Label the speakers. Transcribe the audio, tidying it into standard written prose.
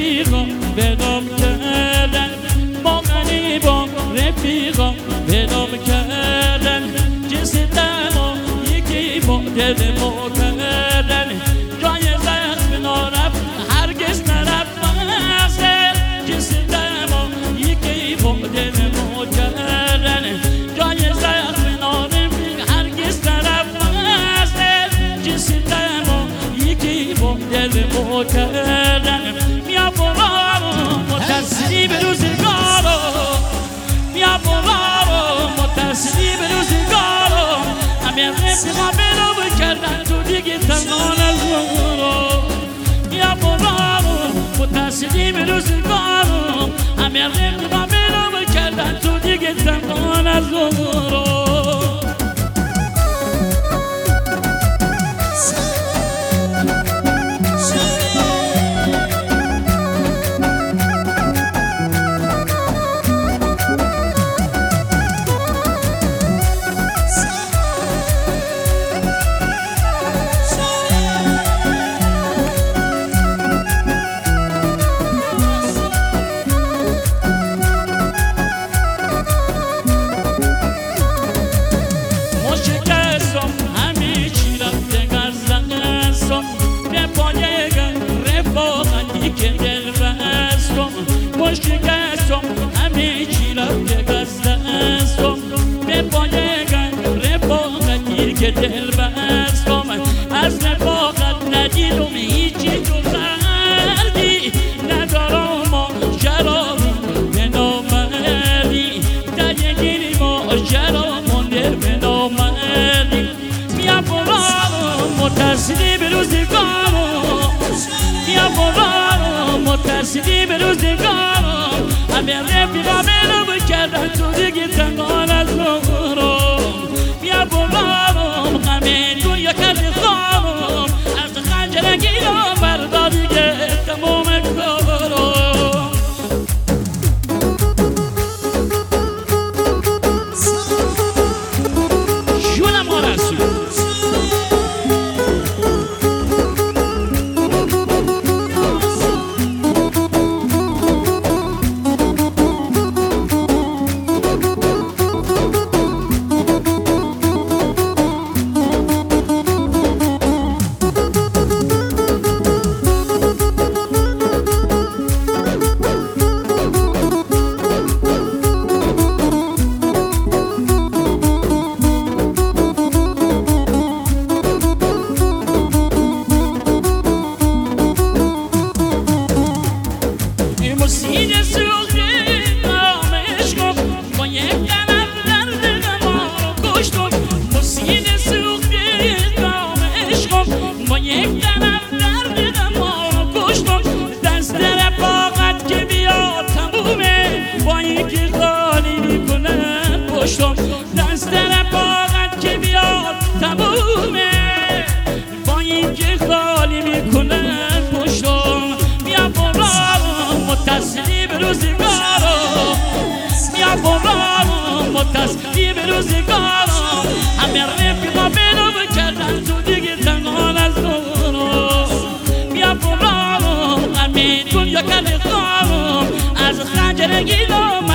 Speaker 1: رفیقا ولم کردن، با غریبا رفیقا ولم کردن، جنس دما یکی با دل ما کردن، جای زخم نرفت هرگز نرفت مغزه، جنس دما یکی با دل ما کردن، جای زخم نرفت هرگز نرفت مغزه، جنس دما یکی با دل ما کردن. میا بابا متصلی به روزگارو، میا بابا متصلی به روزگارو، همه رفیقا بلو کردن تو دیگه تنها نزورو، میا بابا متصلی به روزگارو، همه رفیقا بلو کردن تو دیگه تنها نزورو. شکستم همه چی را که بستم، به پای رفاقتی که دل بستم، از رفاقت ندیدم هیچی جز دردی، ندارم ماجرایی به نامردی، درگیری ماجرا مونده به نامردی. بیا برام متصلی به روزگارم، بیا برام متصلی به روزگارم، همه رفیقا بلو کردن تو دیگه تنها نزورم، بیا برام همه دنیا کرده خارم، از خنجر گیرم بردا دیگه تمام کارم. جونم آرزو سینه سوخته نامشکم، با یک قلم درد ما رو کشتم، با سینه سوخته نامشکم، با یک قلم درد ما رو کشتم، دست رفاقت که بیاد تمومه، با اینکه خالی میکنن پشتم، دست رفاقت که بیاد تمومه، با اینکه خالی میکنن پشتم. بیا برام متصلی به روزگارم، بیا برام متصلی به روزگارم، همه رفیقا بلو کردن تو دیگه تنها نزورم، بیا برام همه دنیا کرده خارم، از خنجر گیرم